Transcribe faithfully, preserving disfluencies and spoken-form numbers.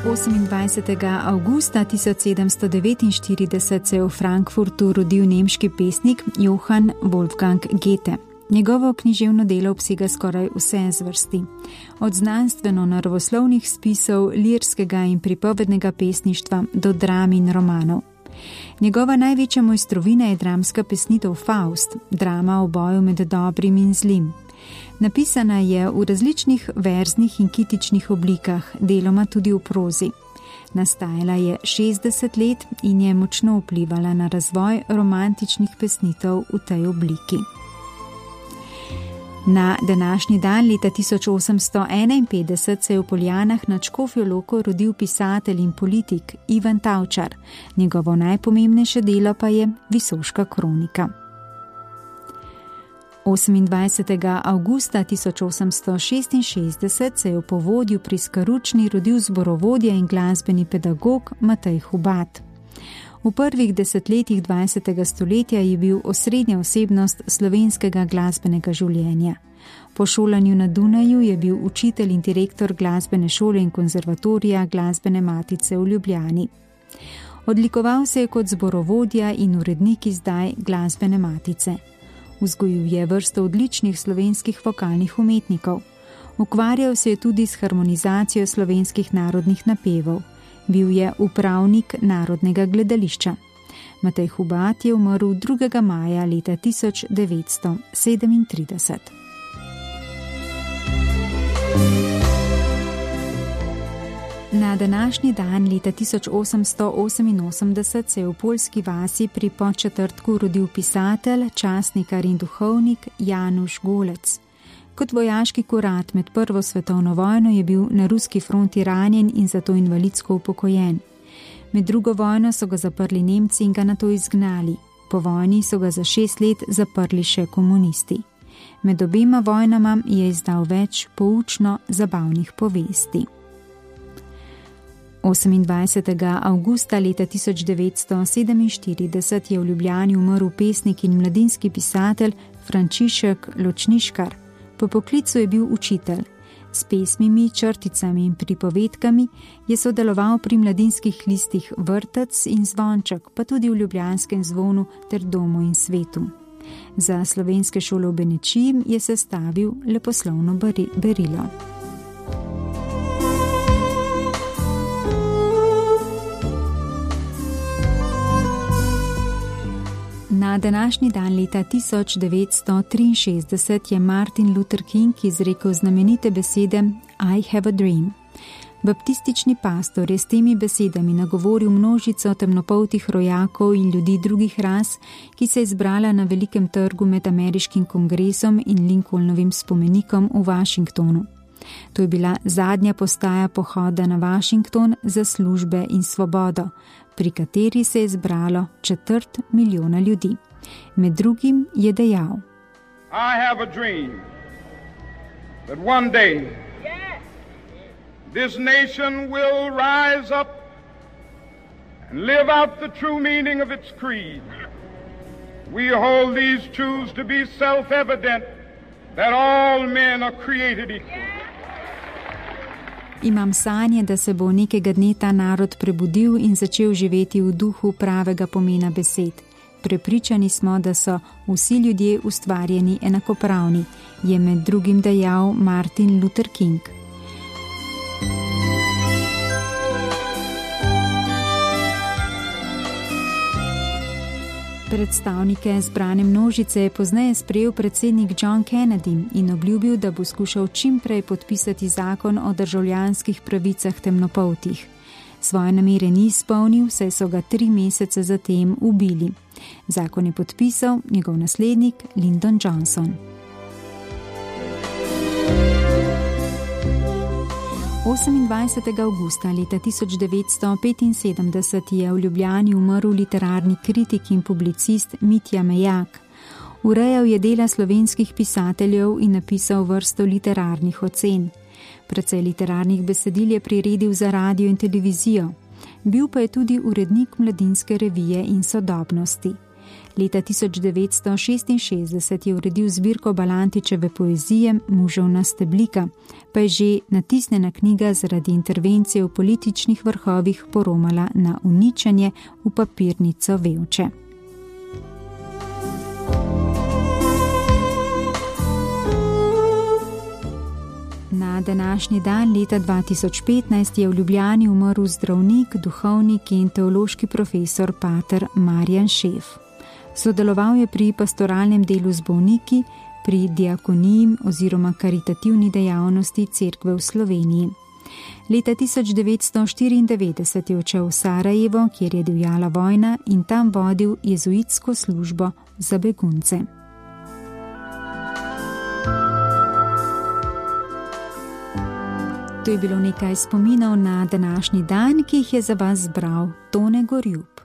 osemindvajsetega avgusta tisoč sedemsto devetinštirideset se je v Frankfurtu rodil nemški pesnik Johann Wolfgang Goethe. Njegovo književno delo obsega skoraj vse zvrsti. Od znanstveno-naravoslovnih spisov, lirskega in pripovednega pesništva do dram in romanov. Njegova največja mojstrovina je dramska pesnitev Faust, drama o boju med dobrim in zlim. Napisana je v različnih verznih in kitičnih oblikah, deloma tudi v prozi. Nastajala je šestdeset let in je močno vplivala na razvoj romantičnih pesnitev v tej obliki. Na današnji dan leta tisoč osemsto enainpetdeset se je v Poljanah nad Škofjo Loko rodil pisatelj in politik Ivan Tavčar. Njegovo najpomembnejše delo pa je Visoška kronika. osemindvajsetega avgusta tisoč osemsto šestinšestdeset se je v Povodju pri Skaručni rodil zborovodja in glasbeni pedagog Matej Hubat. V prvih desetletjih dvajsetega stoletja je bil osrednja osebnost slovenskega glasbenega življenja. Po šolanju na Dunaju je bil učitelj in direktor glasbene šole in konzervatorija Glasbene matice v Ljubljani. Odlikoval se je kot zborovodja in urednik izdaj Glasbene matice. Vzgojil je vrsto odličnih slovenskih vokalnih umetnikov. Ukvarjal se je tudi s harmonizacijo slovenskih narodnih napevov. Bil je upravnik Narodnega gledališča. Matej Hubat je umrl drugega maja leta tisoč devetsto sedemintrideset. Na današnji dan leta tisoč osemsto oseminosemdeset se je v poljski vasi pri Podčetrtku rodil pisatelj, časnikar in duhovnik Janusz Golec. Kot vojaški kurat med prvo svetovno vojno je bil na ruski fronti ranjen in zato invalidsko upokojen. Med drugo vojno so ga zaprli Nemci in ga nato izgnali. Po vojni so ga za šest let zaprli še komunisti. Med obema vojnama je izdal več poučno-zabavnih povesti. osemindvajsetega avgusta leta tisoč devetsto sedeminštirideset je v Ljubljani umrl pesnik in mladinski pisatelj Frančišek Ločniškar. Po poklicu je bil učitelj. S pesmimi, črticami in pripovedkami je sodeloval pri mladinskih listih Vrtec in Zvonček, pa tudi v Ljubljanskem zvonu ter Domu in svetu. Za slovenske šole v Benečiji je sestavil leposlovno berilo. Na današnji dan leta tisoč devetsto triinšestdeset je Martin Luther King izrekel znamenite besede I have a dream. Baptistični pastor je s temi besedami nagovoril množico temnopoltih rojakov in ljudi drugih ras, ki se je zbrala na velikem trgu med ameriškim kongresom in Lincolnovim spomenikom v Washingtonu. To je bila zadnja postaja pohoda na Washington za službe in svobodo, pri kateri se je zbralo četrt milijona ljudi. Med drugim je dejal: I have a dream that one day this nation will rise up and live out the true meaning of its creed. We hold these truths to be self-evident that all men are created equal. Imam sanje, da se bo nekega dne ta narod prebudil in začel živeti v duhu pravega pomena besed. Prepričani smo, da so vsi ljudje ustvarjeni enakopravni, je med drugim dejal Martin Luther King. Predstavnike zbrane množice je pozneje sprejel predsednik John Kennedy in obljubil, da bo skušal čim prej podpisati zakon o državljanskih pravicah temnopoltih. Svoje namere ni izpolnil, saj so ga tri mesece zatem ubili. Zakon je podpisal njegov naslednik Lyndon Johnson. osemindvajsetega avgusta leta tisoč devetsto petinsedemdeset je v Ljubljani umrl literarni kritik in publicist Mitja Mejak. Urejal je dela slovenskih pisateljev in napisal vrsto literarnih ocen. Precej literarnih besedil je priredil za radio in televizijo. Bil pa je tudi urednik Mladinske revije in Sodobnosti. Leta tisoč devetsto šestinšestdeset je uredil zbirko Balantičeve poezije Muževna steblika, pa je že natisnjena knjiga zaradi intervencije v političnih vrhovih poromala na uničenje v papirnico Vevče. Na današnji dan leta dva tisoč petnajst je v Ljubljani umrl zdravnik, duhovnik in teološki profesor pater Marjan Šef. Sodeloval je pri pastoralnem delu z bolniki, pri diakoniji oziroma karitativni dejavnosti Cerkve v Sloveniji. Leta tisoč devetsto štiriindevetdeset je odšel v Sarajevo, kjer je divjala vojna, in tam vodil jezuitsko službo za begunce. To je bilo nekaj spominov na današnji dan, ki jih je za vas zbral Tone Gorjup.